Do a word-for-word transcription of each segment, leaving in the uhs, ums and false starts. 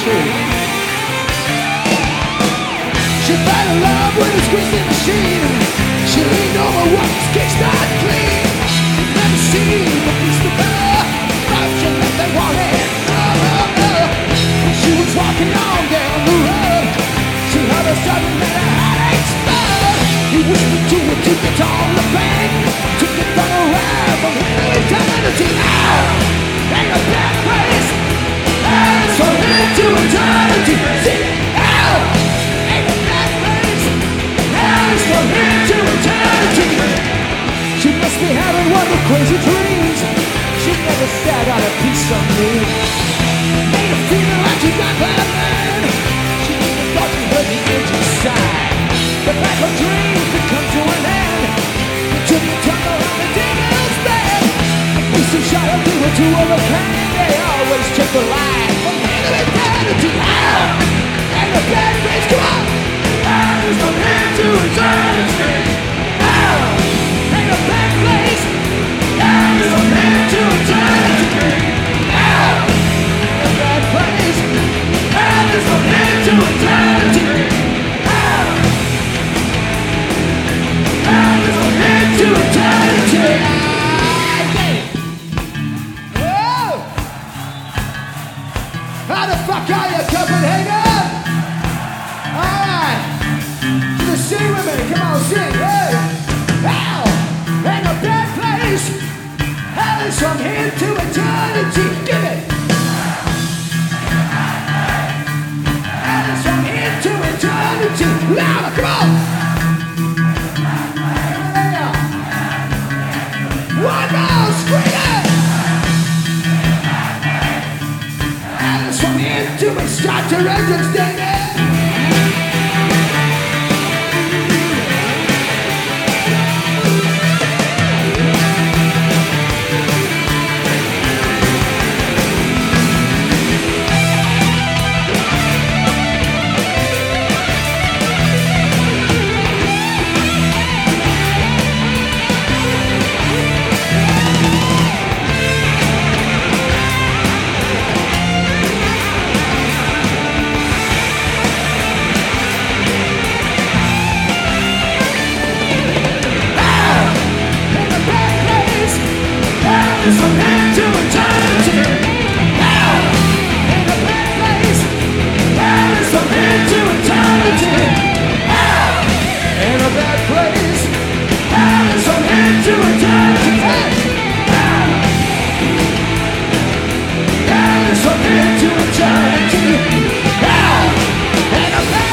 too. She fell in love with a squeezing machine. She leaned over once, kickstart clean. She'd never seen the beast of better, but she left that wanted. Oh, oh, oh. When she was walking on down the road, she heard a sudden that her heart explode. He whispered to her to get on the bank, took it from her ride from here to eternity. Now, ain't a bad place, and it's from here to eternity. See, now, ain't a bad place, and it's from here to eternity. She must be having one of crazy dreams. She never sat on a piece of me. Made her feel like she got that man. She even thought she heard the engine sigh. But like her dreams had come to an end, it took me time around the devil's bed. A piece of shot of people to overcome. They always take the line from here to eternity. Now, ain't a bad place, come on. And it's from here to eternity. Now, ain't a bad place. And it's from here to eternity. Now, ain't a bad place. And it's from here to eternity. To eternity. Oh! How the fuck are you, Copenhagen? Alright. To the sing with me. Come on, sing. Hey. Hell ain't a bad place. Hell is from here to eternity. Give it. Hell is from here to eternity. Louder, come on. One more, scream it! And it's from here to we start to resist it. It's from here to eternity. Now, ain't a bad place. Now, it's from here to eternity. Now, ain't a bad place. Now, it's from here to eternity. Now, now, it's from here to eternity. Now, ain't a bad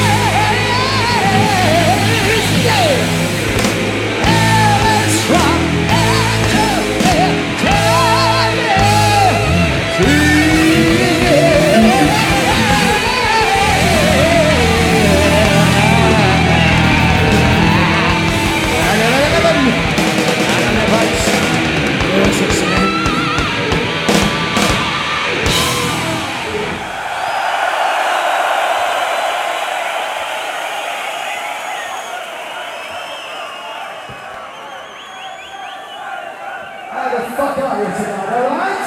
place. Yeah. How the fuck are you tonight, alright?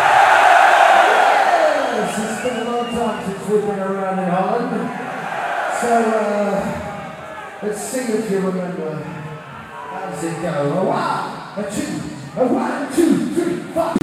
Yes, it's been a long time since we've been around in Holland. So, uh, let's see if you remember. How does it go? A one, a two, a one, two, three, four.